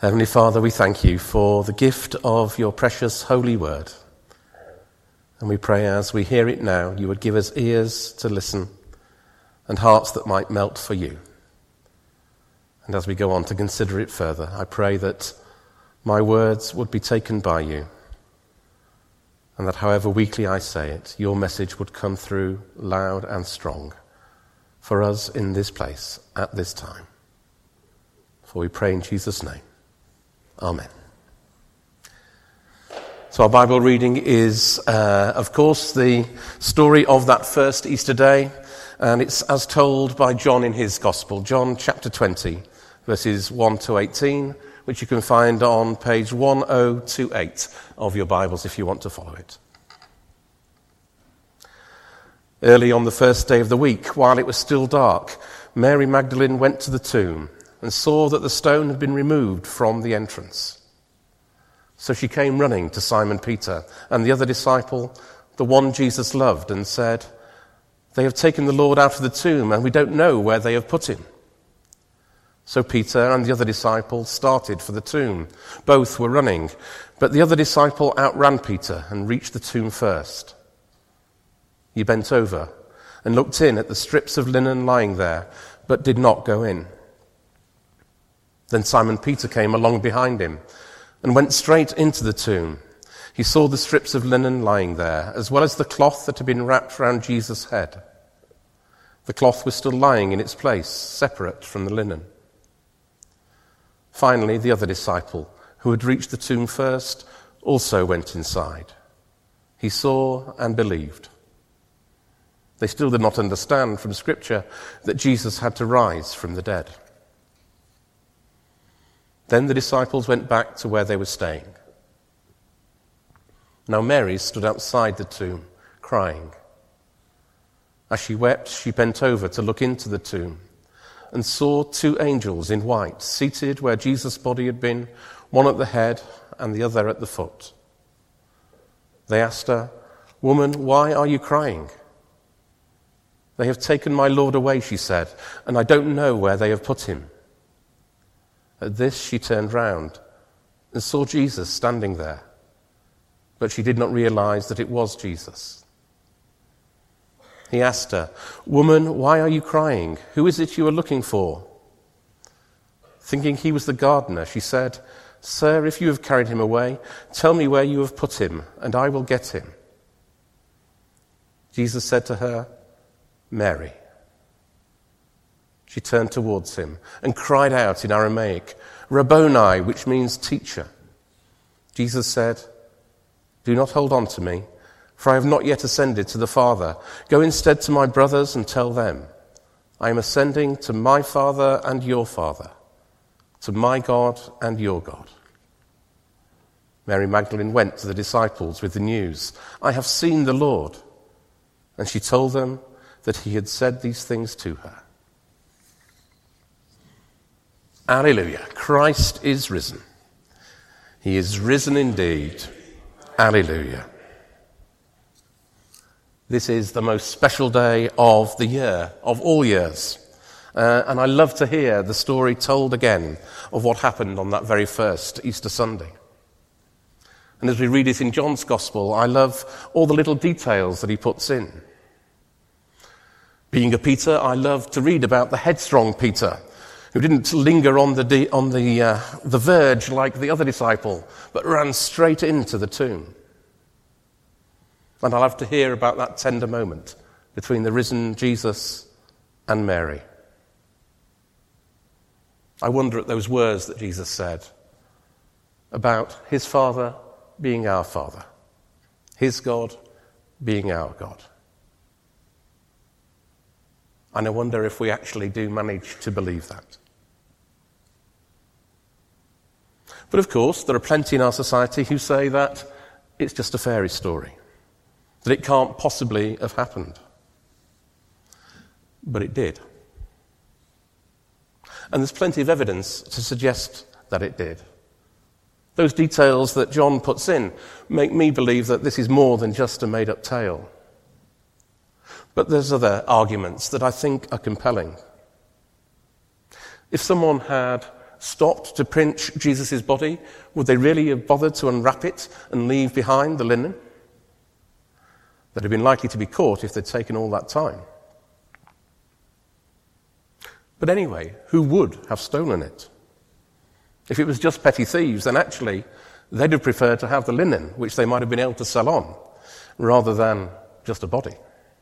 Heavenly Father, we thank you for the gift of your precious holy word. And we pray as we hear it now, you would give us ears to listen and hearts that might melt for you. And as we go on to consider it further, I pray that my words would be taken by you, and that however weakly I say it, your message would come through loud and strong for us in this place at this time. For we pray in Jesus' name. Amen. So our Bible reading is, of course, the story of that first Easter day, and it's as told by John in his Gospel, John chapter 20, verses 1 to 18, which you can find on page 1028 of your Bibles if you want to follow it. Early on the first day of the week, while it was still dark, Mary Magdalene went to the tomb and saw that the stone had been removed from the entrance. So she came running to Simon Peter and the other disciple, the one Jesus loved, and said, "They have taken the Lord out of the tomb, and we don't know where they have put him." So Peter and the other disciple started for the tomb. Both were running, but the other disciple outran Peter and reached the tomb first. He bent over and looked in at the strips of linen lying there, but did not go in. Then Simon Peter came along behind him and went straight into the tomb. He saw the strips of linen lying there, as well as the cloth that had been wrapped round Jesus' head. The cloth was still lying in its place, separate from the linen. Finally, the other disciple, who had reached the tomb first, also went inside. He saw and believed. They still did not understand from Scripture that Jesus had to rise from the dead. Then the disciples went back to where they were staying. Now Mary stood outside the tomb, crying. As she wept, she bent over to look into the tomb and saw two angels in white seated where Jesus' body had been, one at the head and the other at the foot. They asked her, "Woman, why are you crying?" "They have taken my Lord away," she said, "and I don't know where they have put him." At this she turned round and saw Jesus standing there, but she did not realize that it was Jesus. He asked her, "Woman, why are you crying? Who is it you are looking for?" Thinking he was the gardener, she said, "Sir, if you have carried him away, tell me where you have put him, and I will get him." Jesus said to her, "Mary." She turned towards him and cried out in Aramaic, "Rabboni," which means teacher. Jesus said, "Do not hold on to me, for I have not yet ascended to the Father. Go instead to my brothers and tell them, I am ascending to my Father and your Father, to my God and your God." Mary Magdalene went to the disciples with the news, "I have seen the Lord." And she told them that he had said these things to her. Alleluia. Christ is risen. He is risen indeed. Alleluia. This is the most special day of the year, of all years. And I love to hear the story told again of what happened on that very first Easter Sunday. And as we read it in John's Gospel, I love all the little details that he puts in. Being a Peter, I love to read about the headstrong Peter, who didn't linger on the verge like the other disciple, but ran straight into the tomb. And I love to hear about that tender moment between the risen Jesus and Mary. I wonder at those words that Jesus said about his Father being our Father, his God being our God. And I wonder if we actually do manage to believe that. But of course, there are plenty in our society who say that it's just a fairy story, that it can't possibly have happened. But it did. And there's plenty of evidence to suggest that it did. Those details that John puts in make me believe that this is more than just a made-up tale. But there's other arguments that I think are compelling. If someone had stopped to pinch Jesus' body, would they really have bothered to unwrap it and leave behind the linen? They'd have been likely to be caught if they'd taken all that time. But anyway, who would have stolen it? If it was just petty thieves, then actually they'd have preferred to have the linen, which they might have been able to sell on, rather than just a body.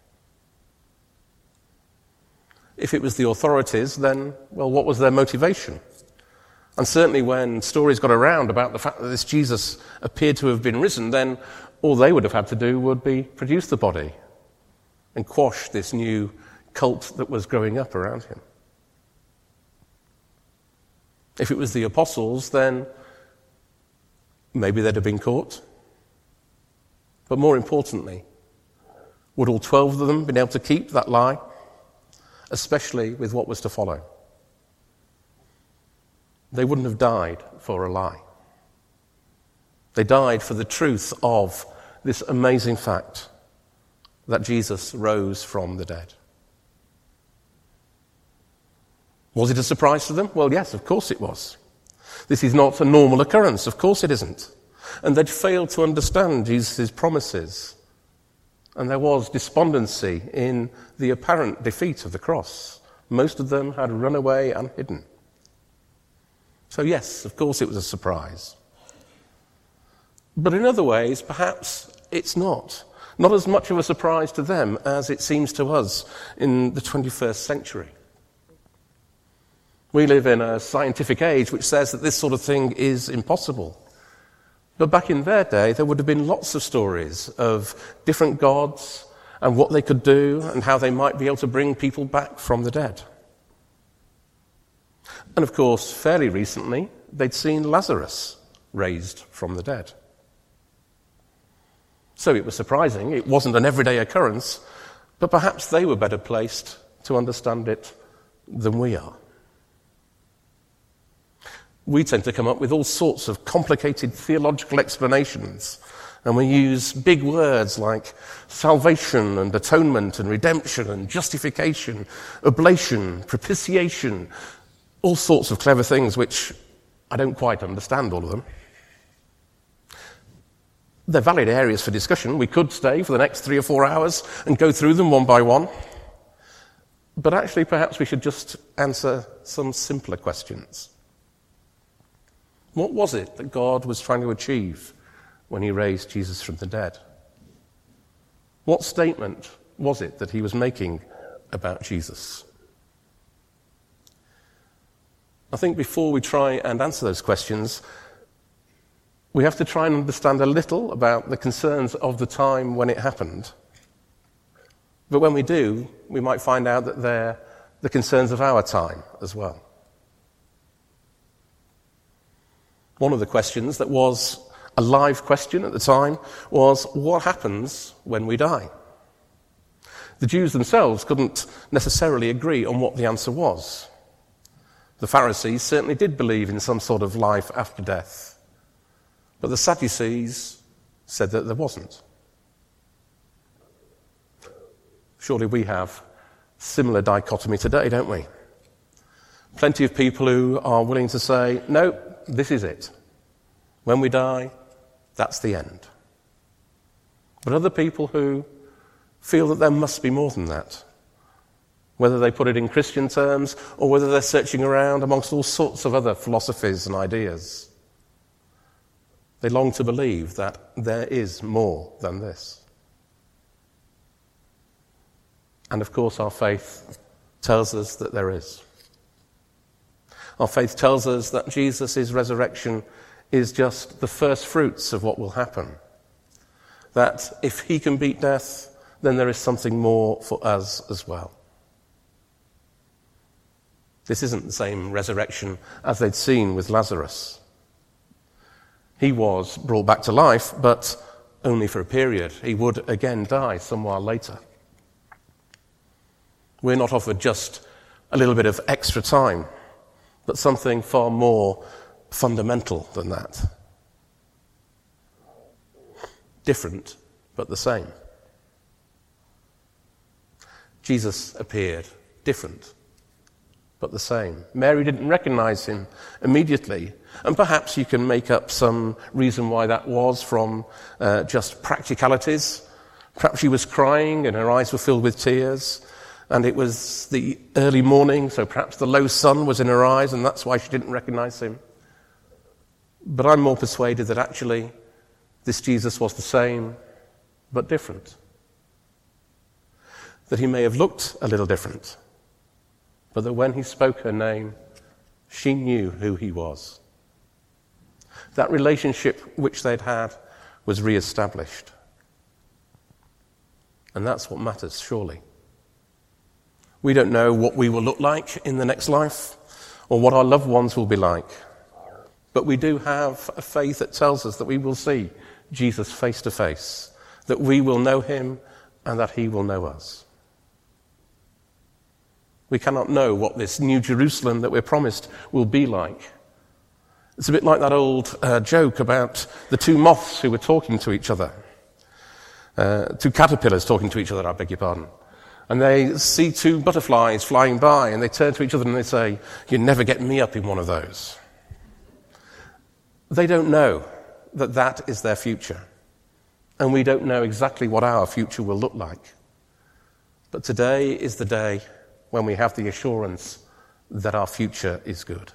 If it was the authorities, then, well, what was their motivation? And certainly when stories got around about the fact that this Jesus appeared to have been risen, then all they would have had to do would be produce the body and quash this new cult that was growing up around him. If it was the apostles, then maybe they'd have been caught. But more importantly, would all 12 of them been able to keep that lie, especially with what was to follow? They wouldn't have died for a lie. They died for the truth of this amazing fact that Jesus rose from the dead. Was it a surprise to them? Well, yes, of course it was. This is not a normal occurrence. Of course it isn't. And they'd failed to understand Jesus' promises. And there was despondency in the apparent defeat of the cross. Most of them had run away and hidden. So yes, of course it was a surprise. But in other ways, perhaps it's not. Not as much of a surprise to them as it seems to us in the 21st century. We live in a scientific age which says that this sort of thing is impossible. But back in their day, there would have been lots of stories of different gods and what they could do and how they might be able to bring people back from the dead. And of course, fairly recently, they'd seen Lazarus raised from the dead. So it was surprising. It wasn't an everyday occurrence, but perhaps they were better placed to understand it than we are. We tend to come up with all sorts of complicated theological explanations, and we use big words like salvation and atonement and redemption and justification, oblation, propitiation, all sorts of clever things which I don't quite understand all of them. They're valid areas for discussion. We could stay for the next 3 or 4 hours and go through them one by one. But actually, perhaps we should just answer some simpler questions. What was it that God was trying to achieve when he raised Jesus from the dead? What statement was it that he was making about Jesus? I think before we try and answer those questions, we have to try and understand a little about the concerns of the time when it happened. But when we do, we might find out that they're the concerns of our time as well. One of the questions that was a live question at the time was, what happens when we die? The Jews themselves couldn't necessarily agree on what the answer was. The Pharisees certainly did believe in some sort of life after death, but the Sadducees said that there wasn't. Surely we have similar dichotomy today, don't we? Plenty of people who are willing to say, no, this is it. When we die, that's the end. But other people who feel that there must be more than that, whether they put it in Christian terms or whether they're searching around amongst all sorts of other philosophies and ideas. They long to believe that there is more than this. And of course, our faith tells us that there is. Our faith tells us that Jesus' resurrection is just the first fruits of what will happen. That if he can beat death, then there is something more for us as well. This isn't the same resurrection as they'd seen with Lazarus. He was brought back to life, but only for a period. He would again die some while later. We're not offered just a little bit of extra time, but something far more fundamental than that. Different, but the same. Jesus appeared different, but the same. Mary didn't recognize him immediately, and perhaps you can make up some reason why that was from just practicalities. Perhaps she was crying and her eyes were filled with tears, and it was the early morning, so perhaps the low sun was in her eyes, and that's why she didn't recognize him. But I'm more persuaded that actually this Jesus was the same, but different. That he may have looked a little different, but that when he spoke her name, she knew who he was. That relationship which they'd had was re-established. And that's what matters, surely. We don't know what we will look like in the next life or what our loved ones will be like. But we do have a faith that tells us that we will see Jesus face to face, that we will know him and that he will know us. We cannot know what this new Jerusalem that we're promised will be like. It's a bit like that old joke about the two moths who were talking to each other. Two caterpillars talking to each other, I beg your pardon. And they see two butterflies flying by, and they turn to each other and they say, "You'd never get me up in one of those." They don't know that that is their future. And we don't know exactly what our future will look like. But today is the day when we have the assurance that our future is good.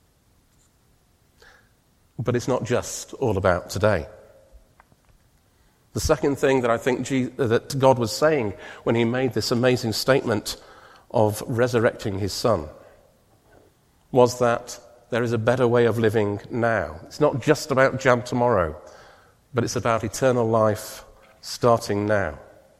But it's not just all about today. The second thing that I think that God was saying when he made this amazing statement of resurrecting his son was that there is a better way of living now. It's not just about tomorrow, but it's about eternal life starting now.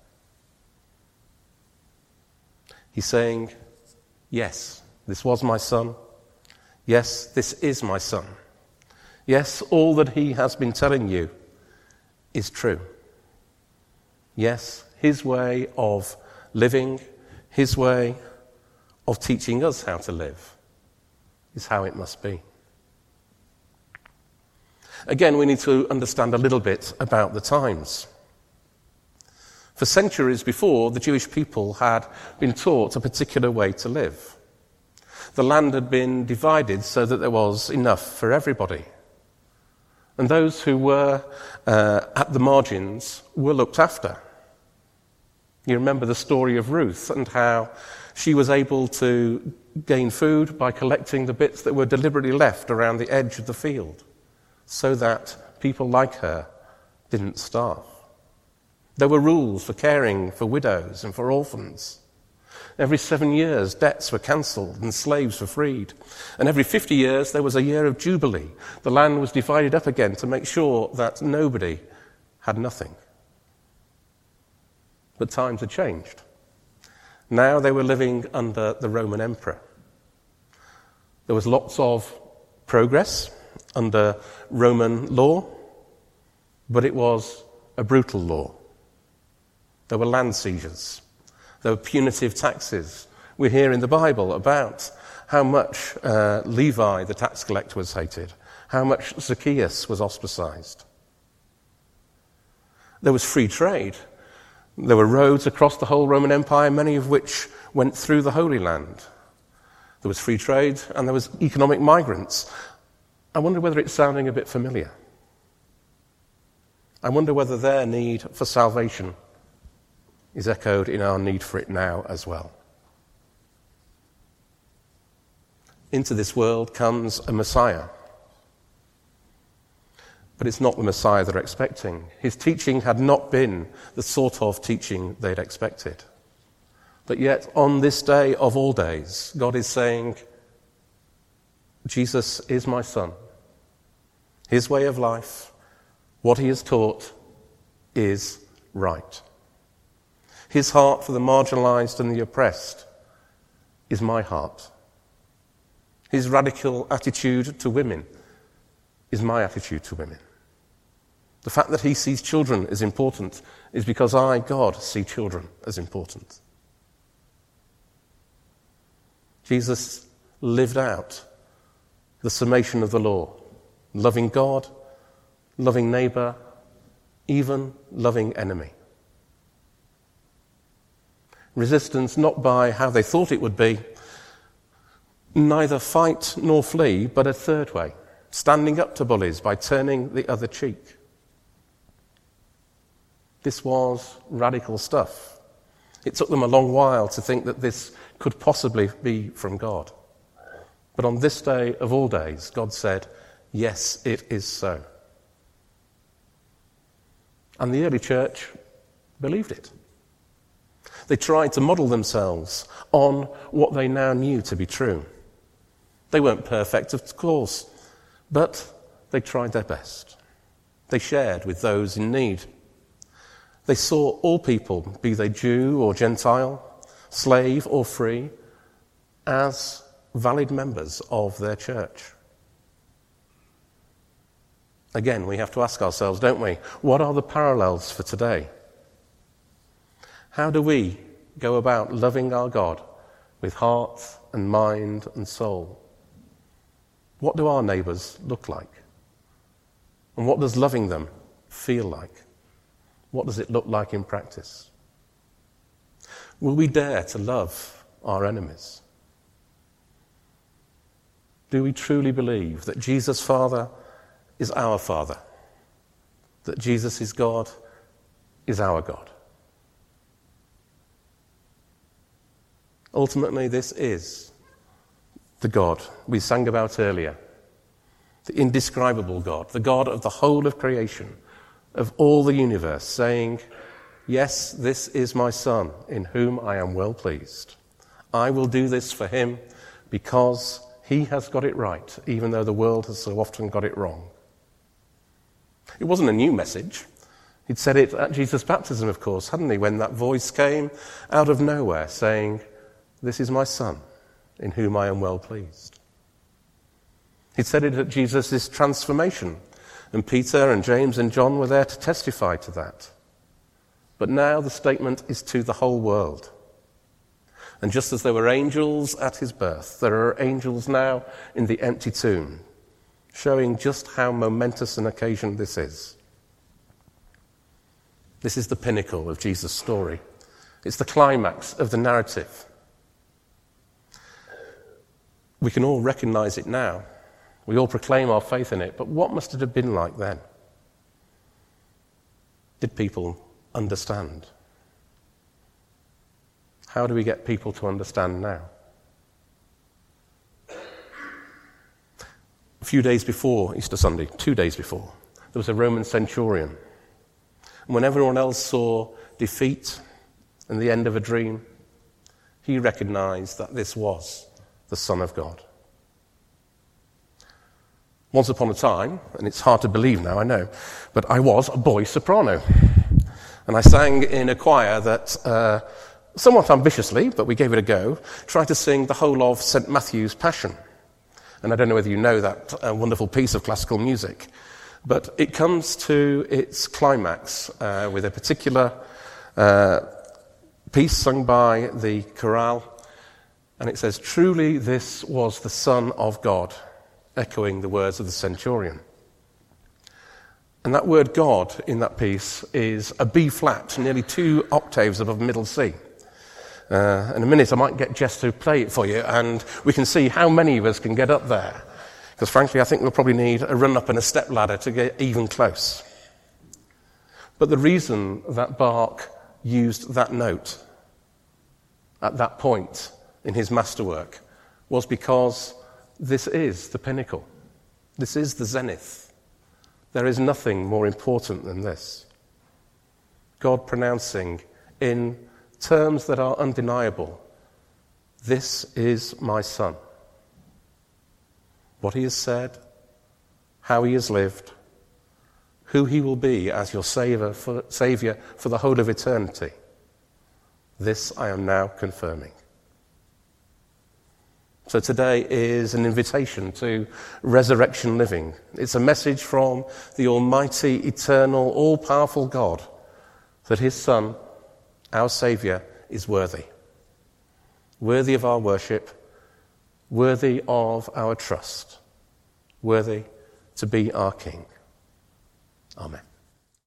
He's saying, yes, this was my son. Yes, this is my son. Yes, all that he has been telling you is true. Yes, his way of living, his way of teaching us how to live is how it must be. Again, we need to understand a little bit about the times. For centuries before, the Jewish people had been taught a particular way to live. The land had been divided so that there was enough for everybody. And those who were at the margins were looked after. You remember the story of Ruth and how she was able to gain food by collecting the bits that were deliberately left around the edge of the field so that people like her didn't starve. There were rules for caring for widows and for orphans. Every 7 years, debts were cancelled and slaves were freed. And every 50 years, there was a year of jubilee. The land was divided up again to make sure that nobody had nothing. But times had changed. Now they were living under the Roman emperor. There was lots of progress under Roman law, but it was a brutal law. There were land seizures. There were punitive taxes. We hear in the Bible about how much Levi, the tax collector, was hated, how much Zacchaeus was ostracized. There was free trade. There were roads across the whole Roman Empire, many of which went through the Holy Land. There was free trade and there was economic migrants. I wonder whether it's sounding a bit familiar. I wonder whether their need for salvation is echoed in our need for it now as well. Into this world comes a Messiah. But it's not the Messiah they're expecting. His teaching had not been the sort of teaching they'd expected. But yet, on this day of all days, God is saying, Jesus is my son. His way of life, what he has taught, is right. His heart for the marginalized and the oppressed is my heart. His radical attitude to women is my attitude to women. The fact that he sees children as important is because I, God, see children as important. Jesus lived out the summation of the law, loving God, loving neighbor, even loving enemy. Resistance not by how they thought it would be, Neither fight nor flee, but a third way, standing up to bullies by turning the other cheek. This was radical stuff. It took them a long while to think that this could possibly be from God. But on this day of all days, God said, yes, it is so. And the early church believed it. They tried to model themselves on what they now knew to be true. They weren't perfect, of course, but they tried their best. They shared with those in need. They saw all people, be they Jew or Gentile, slave or free, as valid members of their church. Again, we have to ask ourselves, don't we, what are the parallels for today? How do we go about loving our God with heart and mind and soul? What do our neighbours look like? And what does loving them feel like? What does it look like in practice? Will we dare to love our enemies? Do we truly believe that Jesus, Father, is our Father? That Jesus is God, is our God? Ultimately, this is the God we sang about earlier, the indescribable God, the God of the whole of creation, of all the universe, saying, yes, this is my Son, in whom I am well pleased. I will do this for him because he has got it right, even though the world has so often got it wrong. It wasn't a new message. He'd said it at Jesus' baptism, of course, hadn't he, when that voice came out of nowhere saying, this is my Son, in whom I am well pleased. He'd said it at Jesus' transformation, and Peter and James and John were there to testify to that. But now the statement is to the whole world. And just as there were angels at his birth, there are angels now in the empty tomb, showing just how momentous an occasion this is. This is the pinnacle of Jesus' story. It's the climax of the narrative. We can all recognize it now. We all proclaim our faith in it, but what must it have been like then? Did people understand? How do we get people to understand now? A few days before Easter Sunday, 2 days before, there was a Roman centurion. And when everyone else saw defeat and the end of a dream, he recognized that this was the Son of God. Once upon a time, and it's hard to believe now, I know, but I was a boy soprano. And I sang in a choir that, somewhat ambitiously, but we gave it a go, tried to sing the whole of St. Matthew's Passion. And I don't know whether you know that wonderful piece of classical music, but it comes to its climax with a particular piece sung by the chorale, and it says, truly this was the Son of God, echoing the words of the centurion. And that word God in that piece is a B flat, nearly 2 octaves above middle C. In a minute I might get Jess to play it for you, and we can see how many of us can get up there. Because frankly, I think we'll probably need a run up and a step ladder to get even close. But the reason that Bach used that note at that point in his masterwork was because this is the pinnacle. This is the zenith. There is nothing more important than this. God pronouncing in terms that are undeniable, this is my Son. What he has said, how he has lived, who he will be as your Saviour for the whole of eternity. This I am now confirming. So today is an invitation to resurrection living. It's a message from the almighty, eternal, all-powerful God that his Son, our Saviour, is worthy. Worthy of our worship, worthy of our trust, worthy to be our King. Amen.